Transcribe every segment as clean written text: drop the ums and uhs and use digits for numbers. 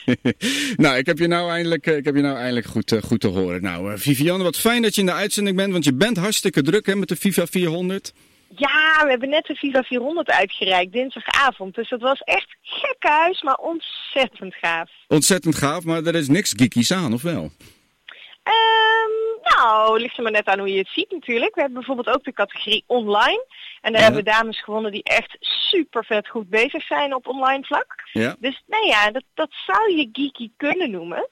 Nou, ik heb je nou eindelijk goed te horen. Nou, Vivianne, wat fijn dat je in de uitzending bent, want je bent hartstikke druk hè, met de FIFA 400. Ja, we hebben net de FIFA 400 uitgereikt, dinsdagavond. Dus dat was echt gekhuis, maar ontzettend gaaf. Ontzettend gaaf, maar er is niks geekies aan, of wel? Nou, ligt er maar net aan hoe je het ziet natuurlijk. We hebben bijvoorbeeld ook de categorie online. En daar hebben we dames gewonnen die echt super vet goed bezig zijn op online vlak. Ja. Dus nou ja, dat zou je geeky kunnen noemen.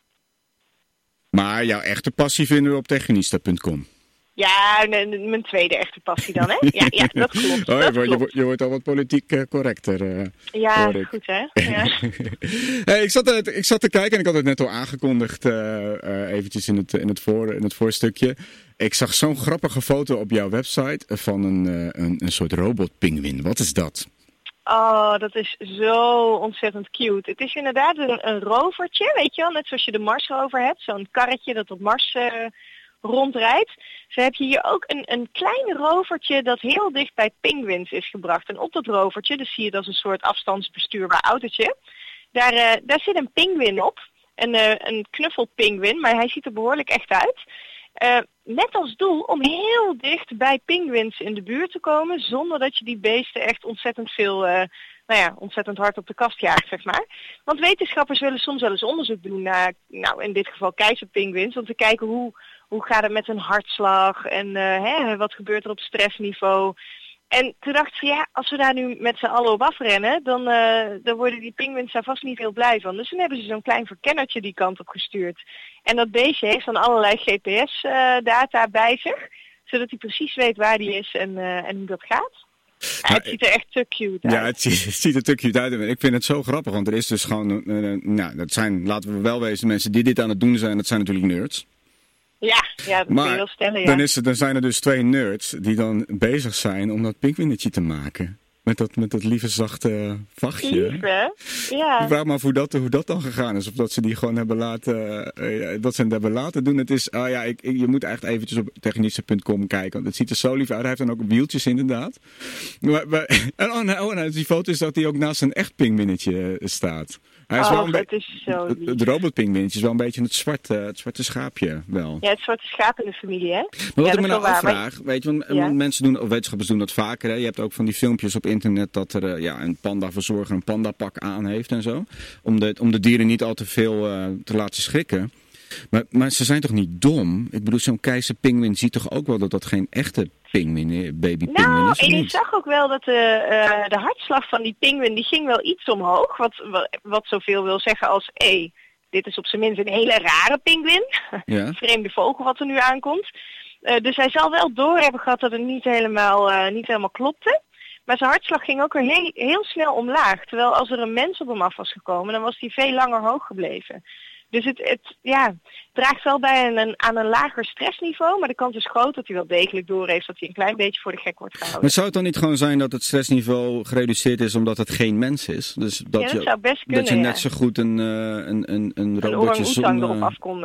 Maar jouw echte passie vinden we op technista.com. Ja, mijn tweede echte passie dan, hè? Ja, dat klopt. Oh, je wordt al wat politiek correcter. Ja, goed hè? Ja. Hey, ik zat te kijken en ik had het net al aangekondigd, eventjes in het voorstukje. Ik zag zo'n grappige foto op jouw website van een soort robotpinguïn. Wat is dat? Oh, dat is zo ontzettend cute. Het is inderdaad een rovertje, weet je wel? Net zoals je de Marsrover hebt, zo'n karretje dat op Mars rondrijdt. Zo heb je hier ook een klein rovertje dat heel dicht bij pinguïns is gebracht. En op dat rovertje, dus zie je dat als een soort afstandsbestuurbaar autootje, daar zit een pinguïn op. Een knuffelpinguïn, maar hij ziet er behoorlijk echt uit. Met als doel om heel dicht bij pinguïns in de buurt te komen, zonder dat je die beesten echt ontzettend hard op de kast jaagt, zeg maar. Want wetenschappers willen soms wel eens onderzoek doen naar, nou in dit geval keizerpinguïns, om te kijken hoe gaat het met hun hartslag en wat gebeurt er op stressniveau. En toen dacht ik, ja, als we daar nu met z'n allen op afrennen, dan worden die pinguïns daar vast niet heel blij van. Dus toen hebben ze zo'n klein verkennertje die kant op gestuurd. En dat beestje heeft dan allerlei GPS-data bij zich, zodat hij precies weet waar die is en hoe dat gaat. Ja, het ziet er echt te cute uit. Ja, het ziet er te cute uit. Ik vind het zo grappig, want er is dus gewoon, dat zijn, laten we wel wezen, mensen die dit aan het doen zijn, dat zijn natuurlijk nerds. Ja, dat kun je wel stellen, ja. Dan zijn er dus 2 nerds die dan bezig zijn om dat pinguïnnetje te maken. Met dat lieve zachte vachtje. Lief, hè? Ja. Ik vraag me af hoe dat dan gegaan is. Of dat ze die gewoon hebben laten doen. Het is, je moet echt eventjes op technische.com kijken. Want het ziet er zo lief uit. Hij heeft dan ook wieltjes inderdaad. En die foto is dat hij ook naast een echt pinguïnnetje staat. Hij is het is zo lief. Het robotpinguïntje is wel een beetje het zwarte schaapje wel. Ja, het zwarte schaap in de familie, hè? Maar wat ik me nou afvraag, weet je, want mensen doen, of wetenschappers doen dat vaker, hè? Je hebt ook van die filmpjes op internet dat er een pandaverzorger een pandapak aan heeft en zo. Om de dieren niet al te veel te laten schrikken. Maar ze zijn toch niet dom? Ik bedoel, zo'n keizerpinguïn ziet toch ook wel dat dat geen echte babypinguïn is? Nou, en je zag ook wel dat de hartslag van die pinguïn, die ging wel iets omhoog. Wat zoveel wil zeggen als, dit is op zijn minst een hele rare pinguïn. Ja. Vreemde vogel wat er nu aankomt. Dus hij zal wel door hebben gehad dat het niet helemaal klopte. Maar zijn hartslag ging ook weer heel snel omlaag. Terwijl als er een mens op hem af was gekomen, dan was hij veel langer hoog gebleven. Dus het draagt wel bij aan een lager stressniveau, maar de kans is groot dat hij wel degelijk doorheeft dat hij een klein beetje voor de gek wordt gehouden. Maar zou het dan niet gewoon zijn dat het stressniveau gereduceerd is omdat het geen mens is? Dus dat zou best kunnen, dat je net zo goed een robotje zonder erop af kon.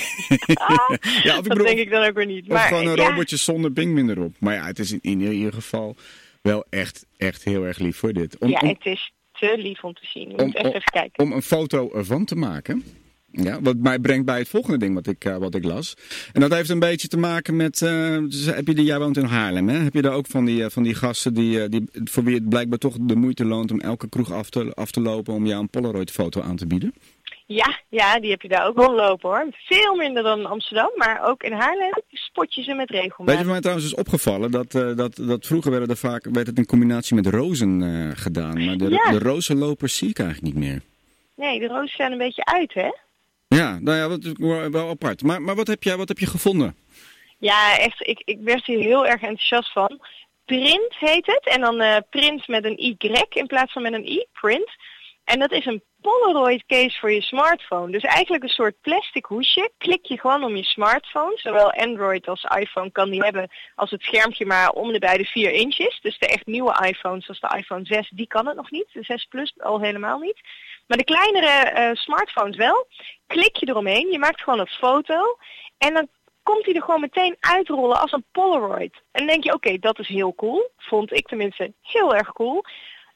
Dat denk ik dan ook weer niet. Of maar, gewoon een robotje zonder pinguïn erop. Maar ja, het is in ieder geval wel echt heel erg lief voor dit. Het is te lief om te zien. Je moet echt even kijken. Om een foto ervan te maken. Ja, wat mij brengt bij het volgende ding wat ik las. En dat heeft een beetje te maken met... jij woont in Haarlem, hè? Heb je daar ook van die gasten die voor wie het blijkbaar toch de moeite loont om elke kroeg af te lopen om jou een Polaroid-foto aan te bieden? Ja, die heb je daar ook rondlopen hoor. Veel minder dan in Amsterdam, maar ook in Haarlem spot je ze met regelmaat. Weet je wat mij trouwens is opgevallen? Dat vroeger werd het in combinatie met rozen gedaan. Maar de rozenlopers zie ik eigenlijk niet meer. Nee, de rozen zijn een beetje uit, hè? Ja, nou ja, dat is wel apart. Maar wat heb je gevonden? Ja, echt, ik werd hier heel erg enthousiast van. Print heet het. En dan print met een Y in plaats van met een I, print. En dat is een Polaroid case voor je smartphone. Dus eigenlijk een soort plastic hoesje. Klik je gewoon om je smartphone. Zowel Android als iPhone kan die hebben als het schermpje maar om bij de 4 inches. Dus de echt nieuwe iPhones zoals de iPhone 6, die kan het nog niet. De 6 Plus al helemaal niet. Maar de kleinere smartphones wel. Klik je eromheen, je maakt gewoon een foto. En dan komt hij er gewoon meteen uitrollen als een Polaroid. En dan denk je, oké, dat is heel cool. Vond ik tenminste heel erg cool.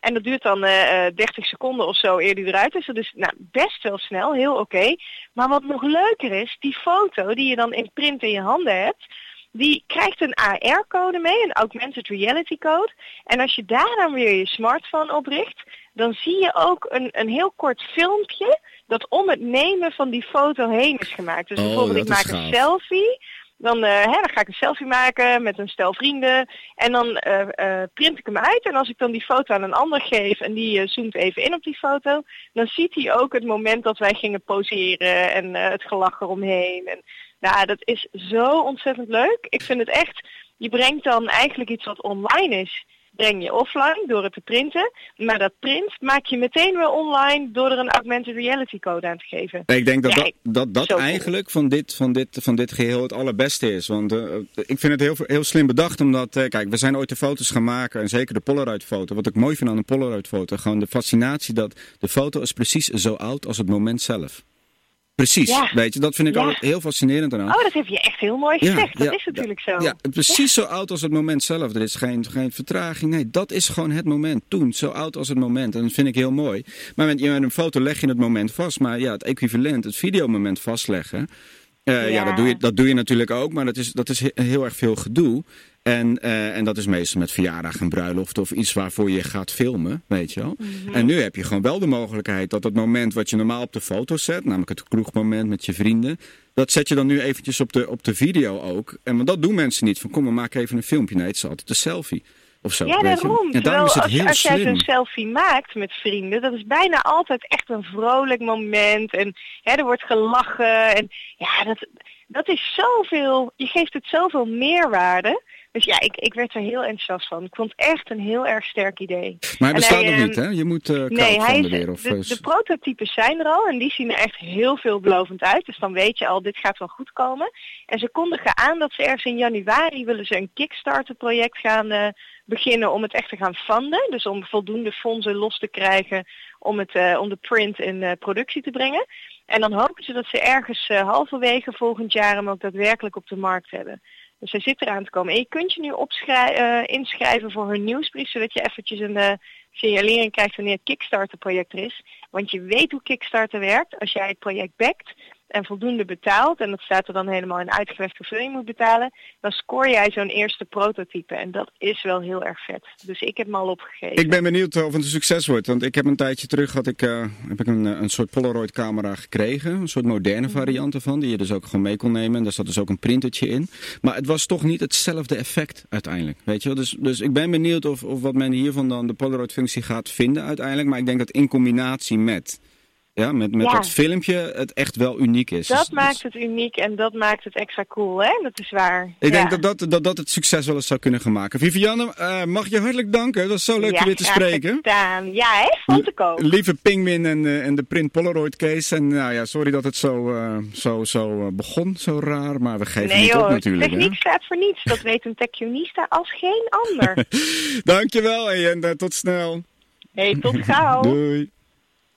En dat duurt dan 30 seconden of zo eer die eruit is. Dus best wel snel, heel oké. Maar wat nog leuker is, die foto die je dan in print in je handen hebt, die krijgt een AR-code mee, een Augmented Reality code. En als je daar dan weer je smartphone op richt, dan zie je ook een heel kort filmpje dat om het nemen van die foto heen is gemaakt. Dus bijvoorbeeld ik maak een selfie. Dan ga ik een selfie maken met een stel vrienden. En dan print ik hem uit. En als ik dan die foto aan een ander geef en die zoomt even in op die foto, dan ziet hij ook het moment dat wij gingen poseren en het gelach eromheen. En dat is zo ontzettend leuk. Ik vind het echt, je brengt dan eigenlijk iets wat online is, breng je offline door het te printen. Maar dat print maak je meteen weer online door er een augmented reality code aan te geven. Ik denk dat eigenlijk van dit geheel het allerbeste is. Want ik vind het heel slim bedacht. Omdat, kijk, we zijn ooit de foto's gaan maken. En zeker de Polaroid foto. Wat ik mooi vind aan een Polaroid foto. Gewoon de fascinatie dat de foto is precies zo oud als het moment zelf. Precies, weet je, dat vind ik altijd heel fascinerend aan. Oh, dat heb je echt heel mooi gezegd. Dat is natuurlijk zo. Ja, precies zo oud als het moment zelf. Er is geen vertraging. Nee, dat is gewoon het moment. Toen, zo oud als het moment. En dat vind ik heel mooi. Maar met een foto leg je het moment vast. Maar het equivalent, het videomoment vastleggen. Dat doe je natuurlijk ook. Maar dat is heel erg veel gedoe. En dat is meestal met verjaardag en bruiloft of iets waarvoor je gaat filmen, weet je wel. Mm-hmm. En nu heb je gewoon wel de mogelijkheid dat het moment wat je normaal op de foto zet, namelijk het kroegmoment met je vrienden, dat zet je dan nu eventjes op de video ook. En want dat doen mensen niet, van kom maar maak even een filmpje. Nee, het is altijd een selfie. Of zo, ja, daarom. En daarom is het heel als slim. jij zo'n selfie maakt met vrienden, dat is bijna altijd echt een vrolijk moment. En er wordt gelachen. En dat is zoveel, je geeft het zoveel meerwaarde. Dus ik werd er heel enthousiast van. Ik vond het echt een heel erg sterk idee. Maar hij bestaat nog niet, hè? Je moet de prototypes zijn er al en die zien er echt heel veelbelovend uit. Dus dan weet je al, dit gaat wel goed komen. En ze kondigen aan dat ze ergens in januari willen ze een Kickstarter project gaan beginnen om het echt te gaan funden. Dus om voldoende fondsen los te krijgen om de print in productie te brengen. En dan hopen ze dat ze ergens halverwege volgend jaar hem ook daadwerkelijk op de markt hebben. Dus hij zit eraan te komen. En je kunt je nu inschrijven voor hun nieuwsbrief, zodat je eventjes een signalering krijgt wanneer het Kickstarter-project er is. Want je weet hoe Kickstarter werkt. Als jij het project backt en voldoende betaalt, en dat staat er dan helemaal in uitgelegd hoeveel je moet betalen, dan scoor jij zo'n eerste prototype. En dat is wel heel erg vet. Dus ik heb hem al opgegeven. Ik ben benieuwd of het een succes wordt. Want ik heb een tijdje terug heb ik een soort Polaroid camera gekregen. Een soort moderne variant ervan. Die je dus ook gewoon mee kon nemen. En daar zat dus ook een printertje in. Maar het was toch niet hetzelfde effect uiteindelijk. Weet je wel? Dus ik ben benieuwd of wat men hiervan dan de Polaroid functie gaat vinden uiteindelijk. Maar ik denk dat in combinatie met dat filmpje het echt wel uniek is. Dat maakt het uniek en dat maakt het extra cool, hè? Dat is waar. Ik denk dat het succes wel eens zou kunnen gaan maken. Vivianne, mag je hartelijk danken. Het was zo leuk je weer te spreken. Gedaan. Ja, hè? Vond ik ook. Lieve Pingwin en de print Polaroid case. En sorry dat het zo begon, zo raar. Maar we geven niet op natuurlijk. Techniek staat voor niets. Dat weet een techionista als geen ander. Dankjewel en tot snel. Tot gauw. Doei.